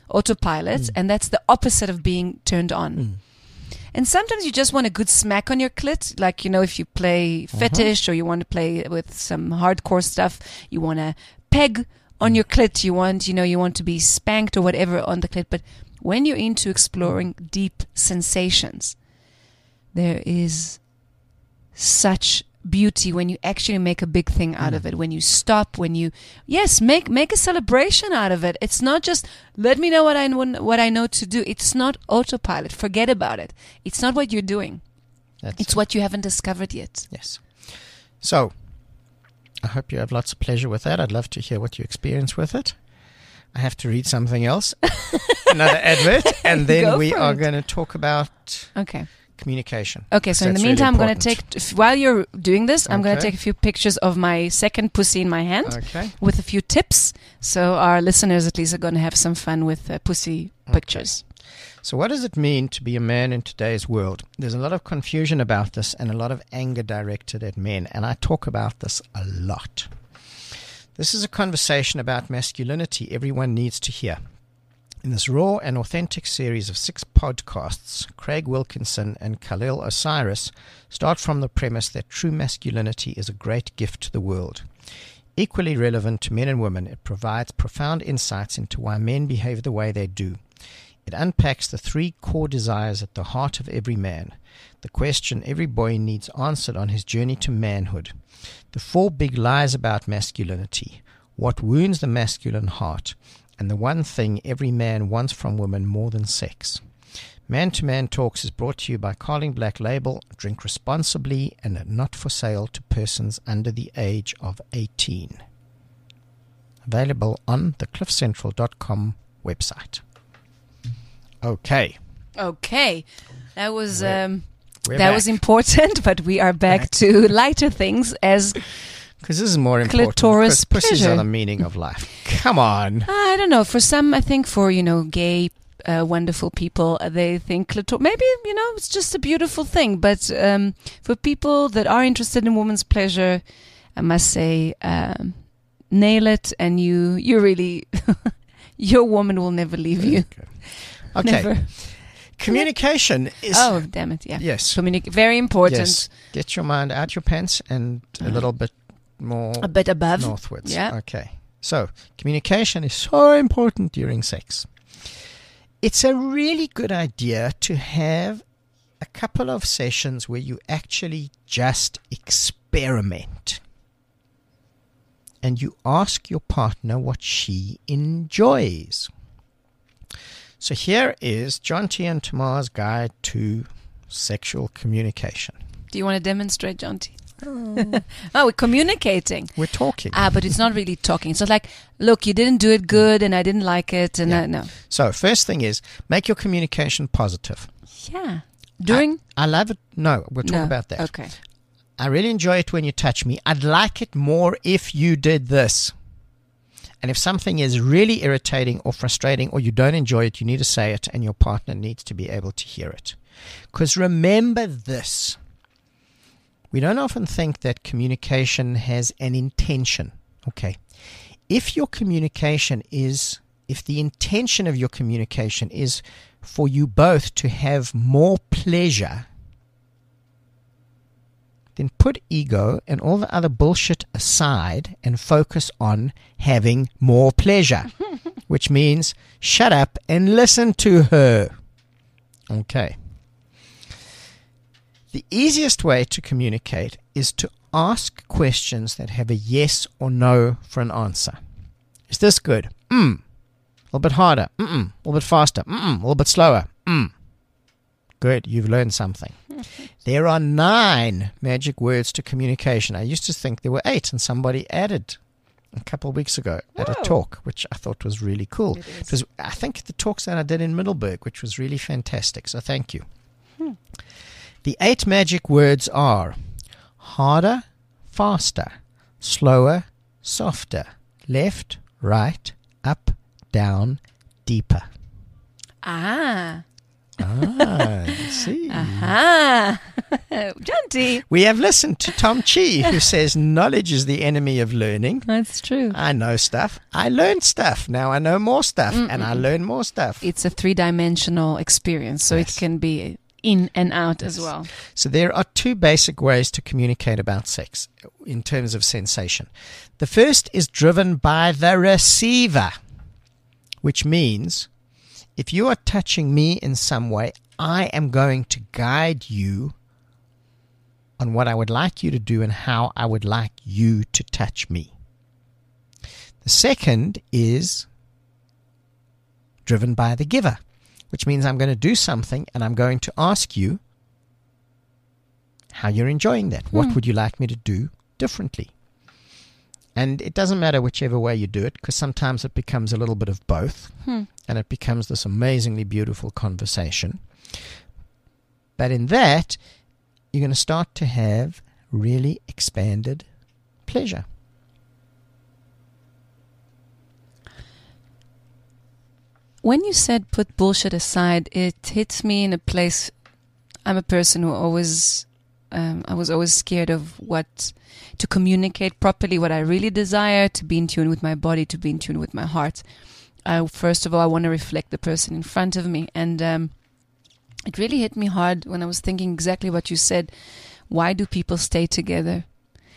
Speaker 4: autopilot, and that's the opposite of being turned on. And sometimes you just want a good smack on your clit, like, if you play fetish or you want to play with some hardcore stuff, you want to peg on your clit, you want to be spanked or whatever on the clit. But when you're into exploring deep sensations, there is such beauty when you actually make a big thing out of it, when you stop, when you make a celebration out of it. It's not just let me know what I know to do. It's not autopilot. Forget about it. It's not what you're doing. It's what you haven't discovered yet.
Speaker 3: Yes. So I hope you have lots of pleasure with that. I'd love to hear what you experience with it. I have to read something else, another advert, and then we are going to talk about communication.
Speaker 4: Okay, so in the meantime, I'm going to take, while you're doing this, I'm going to take a few pictures of my second pussy in my hand with a few tips. So our listeners at least are going to have some fun with pussy pictures.
Speaker 3: So what does it mean to be a man in today's world? There's a lot of confusion about this and a lot of anger directed at men, and I talk about this a lot. This is a conversation about masculinity everyone needs to hear. In this raw and authentic series of 6 podcasts, Craig Wilkinson and Khalil Osiris start from the premise that true masculinity is a great gift to the world. Equally relevant to men and women, it provides profound insights into why men behave the way they do. It unpacks the 3 core desires at the heart of every man, the question every boy needs answered on his journey to manhood, the 4 big lies about masculinity, what wounds the masculine heart, and the one thing every man wants from women more than sex. Man to Man Talks is brought to you by Carling Black Label. Drink responsibly and not for sale to persons under the age of 18. Available on the cliffcentral.com website. Okay.
Speaker 4: That was was important, but we are back to lighter things as
Speaker 3: because this is more important. Clitoris pleasure. Pussies are the meaning of life. Come on.
Speaker 4: I don't know. For some, I think for, gay, wonderful people, they think clitoris, maybe, it's just a beautiful thing. But for people that are interested in women's pleasure, I must say, nail it, and you really, your woman will never leave you.
Speaker 3: Okay.
Speaker 4: Never.
Speaker 3: Communication is...
Speaker 4: Oh, damn it, yeah.
Speaker 3: Yes.
Speaker 4: Very important.
Speaker 3: Yes. Get your mind out your pants and a little bit more...
Speaker 4: A bit above.
Speaker 3: Northwards.
Speaker 4: Yeah.
Speaker 3: Okay. So, communication is so important during sex. It's a really good idea to have a couple of sessions where you actually just experiment. And you ask your partner what she enjoys. So here is John T. and Tamar's guide to sexual communication.
Speaker 4: Do you want to demonstrate, John T? Oh, we're communicating.
Speaker 3: We're talking.
Speaker 4: But it's not really talking. It's not like, look, you didn't do it good and I didn't like it. And no.
Speaker 3: So first thing is, make your communication positive.
Speaker 4: Yeah. During?
Speaker 3: I love it. No, we'll talk about that.
Speaker 4: Okay.
Speaker 3: I really enjoy it when you touch me. I'd like it more if you did this. And if something is really irritating or frustrating or you don't enjoy it, you need to say it and your partner needs to be able to hear it. Because remember this. We don't often think that communication has an intention. Okay. If the intention of your communication is for you both to have more pleasure, then put ego and all the other bullshit aside and focus on having more pleasure, which means shut up and listen to her. Okay. The easiest way to communicate is to ask questions that have a yes or no for an answer. Is this good? A little bit harder. A little bit faster. A little bit slower. Good, you've learned something. There are 9 magic words to communication. I used to think there were 8, and somebody added a couple of weeks ago at a talk, which I thought was really cool. It was, I think, the talks that I did in Middelburg, which was really fantastic. So thank you. The 8 magic words are harder, faster, slower, softer, left, right, up, down, deeper. I see.
Speaker 4: Aha. Janty.
Speaker 3: We have listened to Tom Chi, who says knowledge is the enemy of learning.
Speaker 4: That's true.
Speaker 3: I know stuff. I learned stuff. Now I know more stuff, and I learn more stuff.
Speaker 4: It's a 3-dimensional experience, so
Speaker 3: Yes.
Speaker 4: it can be in and out as well.
Speaker 3: So there are 2 basic ways to communicate about sex in terms of sensation. The first is driven by the receiver, which means if you are touching me in some way, I am going to guide you on what I would like you to do and how I would like you to touch me. The second is driven by the giver, which means I'm going to do something and I'm going to ask you how you're enjoying that. What would you like me to do differently? And it doesn't matter whichever way you do it, because sometimes it becomes a little bit of both, and it becomes this amazingly beautiful conversation. But in that, you're going to start to have really expanded pleasure.
Speaker 4: When you said put bullshit aside, it hits me in a place. I'm a person who always, I was always scared of to communicate properly what I really desire, to be in tune with my body, to be in tune with my heart. First of all, I want to reflect the person in front of me. And it really hit me hard when I was thinking exactly what you said. Why do people stay together?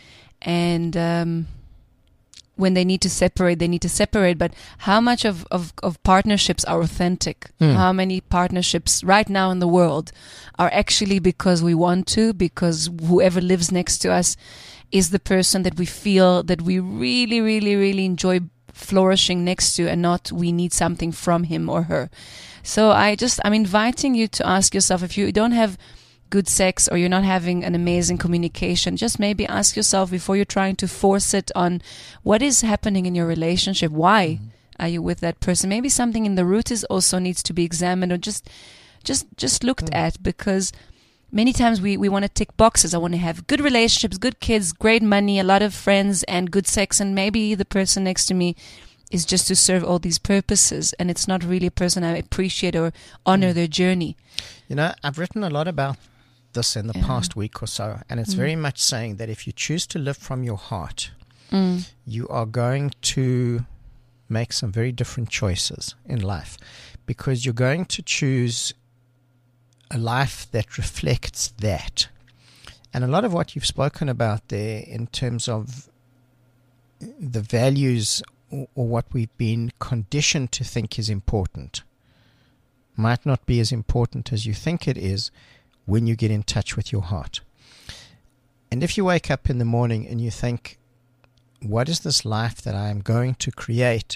Speaker 4: And when they need to separate, they need to separate. But how much of partnerships are authentic? How many partnerships right now in the world are actually because we want to, because whoever lives next to us is the person that we feel that we really, really, really enjoy flourishing next to, and not we need something from him or her. So I'm inviting you to ask yourself, if you don't have good sex or you're not having an amazing communication, just maybe ask yourself before you're trying to force it on what is happening in your relationship. Why are you with that person? Maybe something in the root also needs to be examined or just looked at, because many times we want to tick boxes. I want to have good relationships, good kids, great money, a lot of friends, and good sex. And maybe the person next to me is just to serve all these purposes, and it's not really a person I appreciate or honor their journey.
Speaker 3: You know, I've written a lot about this in the past week or so, and it's very much saying that if you choose to live from your heart, you are going to make some very different choices in life, because you're going to choose a life that reflects that. And a lot of what you've spoken about there in terms of the values or what we've been conditioned to think is important might not be as important as you think it is when you get in touch with your heart. And if you wake up in the morning and you think, what is this life that I am going to create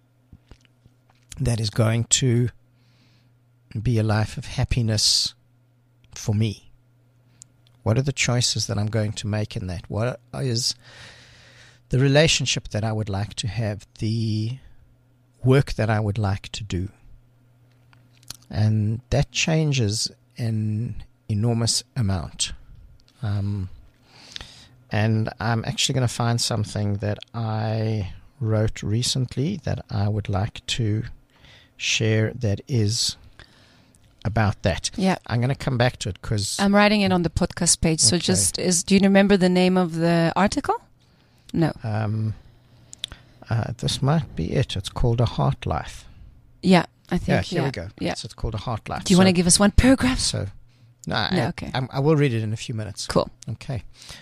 Speaker 3: that is going to be a life of happiness for me? What are the choices that I'm going to make in that? What is the relationship that I would like to have, the work that I would like to do? And that changes an enormous amount. And I'm actually going to find something that I wrote recently that I would like to share that is about that.
Speaker 4: Yeah.
Speaker 3: I'm going to come back to it because
Speaker 4: I'm writing it on the podcast page. So
Speaker 3: Okay.
Speaker 4: do you remember the name of the article? No.
Speaker 3: This might be it. It's called A Heart Life.
Speaker 4: Yeah, I think.
Speaker 3: Yeah, here we go.
Speaker 4: Yeah.
Speaker 3: So it's called A Heart Life.
Speaker 4: Do you want to give us one paragraph?
Speaker 3: So, no,
Speaker 4: No, okay.
Speaker 3: I will read it in a few minutes.
Speaker 4: Cool.
Speaker 3: Okay.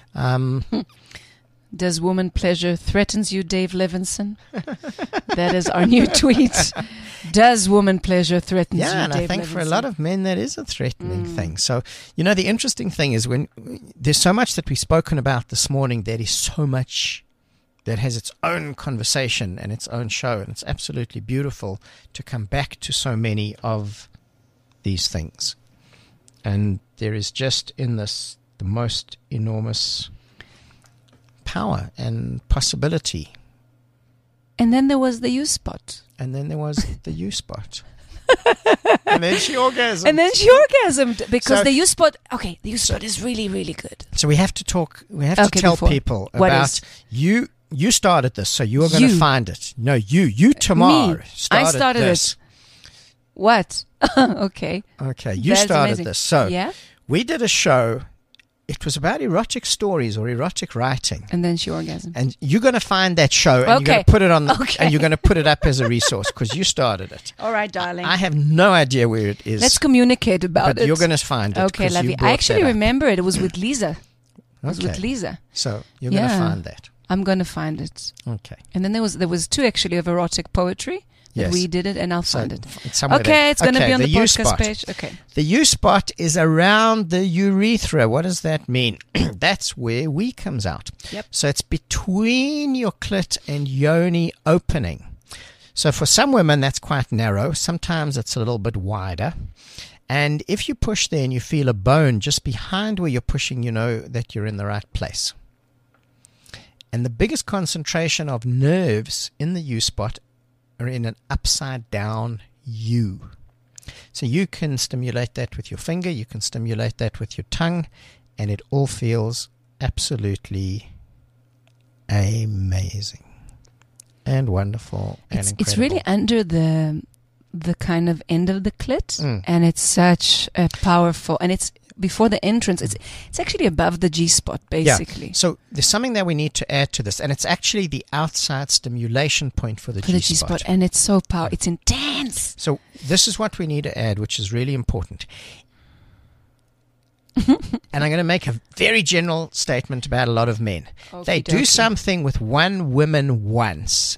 Speaker 4: Does woman pleasure threatens you, Dave Levinson? That is our new tweet. Does woman pleasure threatens you, Dave
Speaker 3: Yeah, and I think
Speaker 4: Levinson?
Speaker 3: for a lot of men that is a threatening thing. So, the interesting thing is when there's so much that we've spoken about this morning, that is so much that has its own conversation and its own show, and it's absolutely beautiful to come back to so many of these things. And there is just in this the most enormous power and possibility.
Speaker 4: And then there was the U spot.
Speaker 3: And then there was the U spot. And then she orgasmed.
Speaker 4: And then she orgasmed because
Speaker 3: So-
Speaker 4: the U spot. Okay, the U spot is really, really good.
Speaker 3: So we have to talk. We have to
Speaker 4: Okay,
Speaker 3: tell
Speaker 4: before.
Speaker 3: people
Speaker 4: What
Speaker 3: about
Speaker 4: is?
Speaker 3: you. You started this, so you are going to
Speaker 4: You.
Speaker 3: find it. No, you Tamar
Speaker 4: Me. I started
Speaker 3: this.
Speaker 4: What? Okay.
Speaker 3: Okay, you
Speaker 4: That's
Speaker 3: started
Speaker 4: amazing.
Speaker 3: this. So
Speaker 4: Yeah.
Speaker 3: we did a show. It was about erotic stories or erotic writing.
Speaker 4: And then she orgasmed.
Speaker 3: And you're going to find that show and you're
Speaker 4: Okay.
Speaker 3: going to put it on
Speaker 4: Okay.
Speaker 3: and you're going to put it up as a resource because you started it.
Speaker 4: All right, darling.
Speaker 3: I have no idea where it is.
Speaker 4: Let's communicate about
Speaker 3: but
Speaker 4: it.
Speaker 3: you're going to find it.
Speaker 4: Okay,
Speaker 3: 'cause you
Speaker 4: lovely.
Speaker 3: brought
Speaker 4: I actually
Speaker 3: that up.
Speaker 4: remember it. It was with Lisa. It was
Speaker 3: Okay.
Speaker 4: with Lisa.
Speaker 3: So you're going to
Speaker 4: Yeah.
Speaker 3: find that.
Speaker 4: I'm going to find it.
Speaker 3: Okay.
Speaker 4: And then there was two actually of erotic poetry.
Speaker 3: Yes.
Speaker 4: We did it, and I'll
Speaker 3: So
Speaker 4: find it.
Speaker 3: it's somewhere
Speaker 4: Okay,
Speaker 3: there.
Speaker 4: it's going to
Speaker 3: Okay,
Speaker 4: be on the podcast
Speaker 3: U-spot.
Speaker 4: page. Okay.
Speaker 3: The U-spot is around the urethra. What does that mean? That's where wee comes out.
Speaker 4: Yep.
Speaker 3: So it's between your clit and yoni opening. So for some women, that's quite narrow. Sometimes it's a little bit wider. And if you push there and you feel a bone just behind where you're pushing, you know that you're in the right place. And the biggest concentration of nerves in the U-spot are in an upside down U. So you can stimulate that with your finger, you can stimulate that with your tongue, and it all feels absolutely amazing and wonderful and
Speaker 4: It's
Speaker 3: incredible.
Speaker 4: really under the kind of end of the clit,
Speaker 3: Mm.
Speaker 4: and it's such a powerful, and it's before the entrance. It's actually above the G spot, basically.
Speaker 3: Yeah. So there's something that we need to add to this, and it's actually the outside stimulation point for the
Speaker 4: For the
Speaker 3: G spot.
Speaker 4: and it's so powerful. It's intense.
Speaker 3: So this is what we need to add, which is really important. And I'm going to make a very general statement about a lot of men. They do
Speaker 4: Okey-dokey.
Speaker 3: something with one woman once,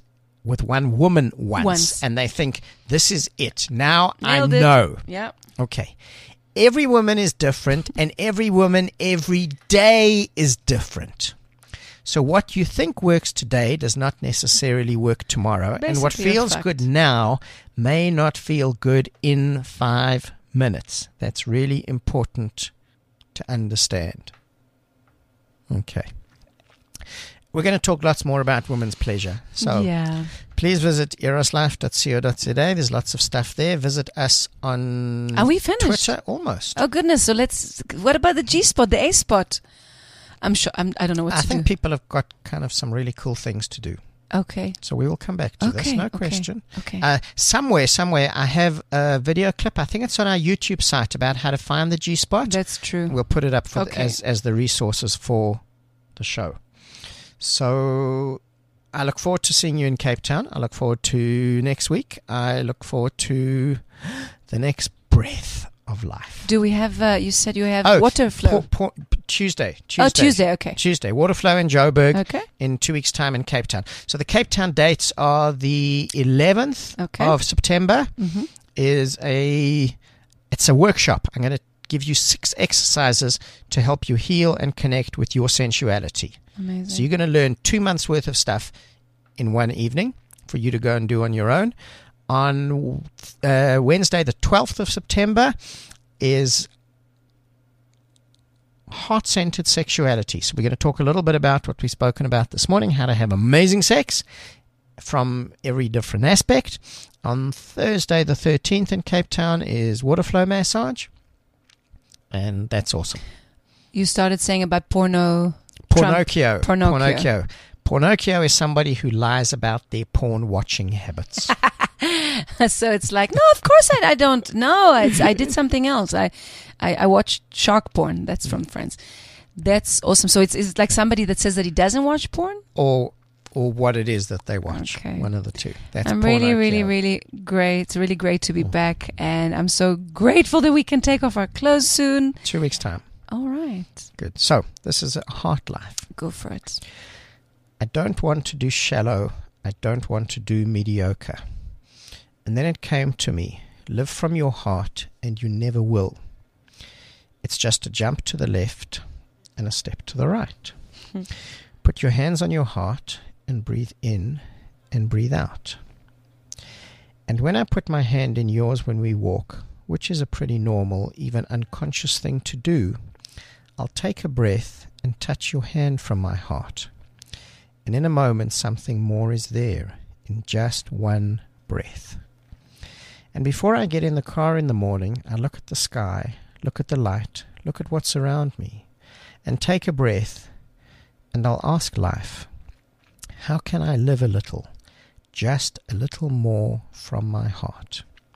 Speaker 3: and they think, this is it. Now
Speaker 4: Nailed
Speaker 3: I
Speaker 4: it.
Speaker 3: know.
Speaker 4: Yeah.
Speaker 3: Okay. Every woman is different, and every woman every day is different. So what you think works today does not necessarily work tomorrow. And what
Speaker 4: Basically a
Speaker 3: feels
Speaker 4: fact.
Speaker 3: good now may not feel good in 5 minutes. That's really important to understand. Okay. We're going to talk lots more about women's pleasure. So
Speaker 4: yeah.
Speaker 3: please visit eroslife.co.za. There's lots of stuff there. Visit us on
Speaker 4: Are we finished?
Speaker 3: Twitter. Almost.
Speaker 4: Oh goodness! So what about the G spot, the A spot? I'm sure. I don't know what
Speaker 3: I
Speaker 4: to
Speaker 3: think
Speaker 4: do.
Speaker 3: people have got kind of some really cool things to do.
Speaker 4: Okay.
Speaker 3: So we will come back to this,
Speaker 4: Okay,
Speaker 3: no
Speaker 4: okay,
Speaker 3: question.
Speaker 4: okay.
Speaker 3: Somewhere, I have a video clip. I think it's on our YouTube site about how to find the G-spot.
Speaker 4: That's true.
Speaker 3: We'll put it up for
Speaker 4: Okay.
Speaker 3: as the resources for the show. So I look forward to seeing you in Cape Town. I look forward to next week. I look forward to the next breath of life.
Speaker 4: Do we have? You said you have
Speaker 3: Oh,
Speaker 4: water flow.
Speaker 3: Tuesday.
Speaker 4: Oh, Tuesday. Okay.
Speaker 3: Tuesday. Water flow in Joburg.
Speaker 4: Okay.
Speaker 3: In 2 weeks' time in Cape Town. So the Cape Town dates are the 11th
Speaker 4: Okay.
Speaker 3: of September.
Speaker 4: Mm-hmm.
Speaker 3: It's a workshop. I'm going to give you 6 exercises to help you heal and connect with your sensuality.
Speaker 4: Amazing.
Speaker 3: So you're going to learn 2 months worth of stuff in one evening for you to go and do on your own. On Wednesday, the 12th of September, is heart-centered sexuality. So we're going to talk a little bit about what we've spoken about this morning, how to have amazing sex from every different aspect. On Thursday, the 13th in Cape Town, is water flow massage. And that's awesome.
Speaker 4: You started saying about porno.
Speaker 3: Pornocchio.
Speaker 4: Pornocchio.
Speaker 3: Pornocchio is somebody who lies about their porn watching habits.
Speaker 4: So it's like, no, of course I don't. No, I did something else. I watched shark porn. That's from Friends. That's awesome. So it's like somebody that says that he doesn't watch porn.
Speaker 3: or what it is that they watch.
Speaker 4: Okay.
Speaker 3: One of the two. That's
Speaker 4: I'm really,
Speaker 3: Pornocchio.
Speaker 4: really, really great. It's really great to be back, and I'm so grateful that we can take off our clothes soon.
Speaker 3: 2 weeks' time.
Speaker 4: All right,
Speaker 3: Good. So, this is a heart life.
Speaker 4: go for it.
Speaker 3: I don't want to do shallow. I don't want to do mediocre. And then it came to me, live from your heart and you never will. It's just a jump to the left and a step to the right. Put your hands on your heart and breathe in and breathe out. And when I put my hand in yours when we walk, which is a pretty normal, even unconscious thing to do, I'll take a breath and touch your hand from my heart. And in a moment, something more is there in just one breath. And before I get in the car in the morning, I look at the sky, look at the light, look at what's around me, and take a breath, and I'll ask life, how can I live a little, just a little more from my heart?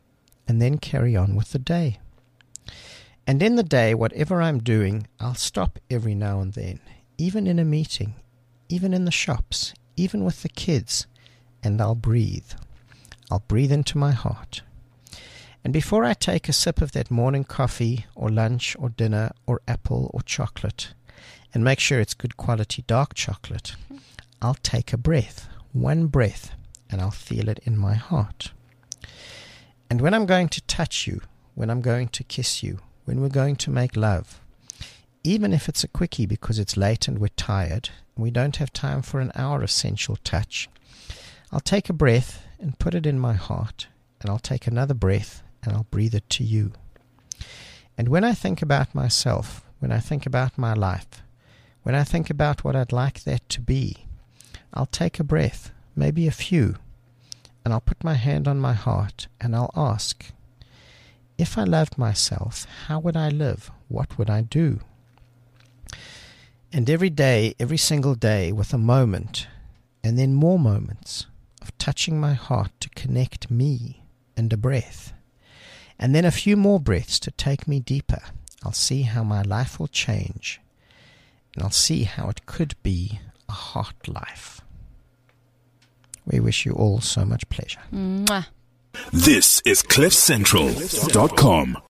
Speaker 3: and then carry on with the day. And in the day, whatever I'm doing, I'll stop every now and then, even in a meeting, even in the shops, even with the kids, and I'll breathe. I'll breathe into my heart. And before I take a sip of that morning coffee or lunch or dinner or apple or chocolate, and make sure it's good quality dark chocolate, I'll take a breath, one breath, and I'll feel it in my heart. And when I'm going to touch you, when I'm going to kiss you, when we're going to make love, even if it's a quickie because it's late and we're tired, and we don't have time for an hour of sensual touch, I'll take a breath and put it in my heart, and I'll take another breath and I'll breathe it to you. And when I think about myself, when I think about my life, when I think about what I'd like that to be, I'll take a breath, maybe a few, and I'll put my hand on my heart and I'll ask, if I loved myself, how would I live? What would I do? And every day, every single day, with a moment, and then more moments of touching my heart to connect me and a breath, and then a few more breaths to take me deeper, I'll see how my life will change, and I'll see how it could be a heart life. We wish you all so much pleasure.
Speaker 4: Mwah.
Speaker 1: This is CliffCentral.com.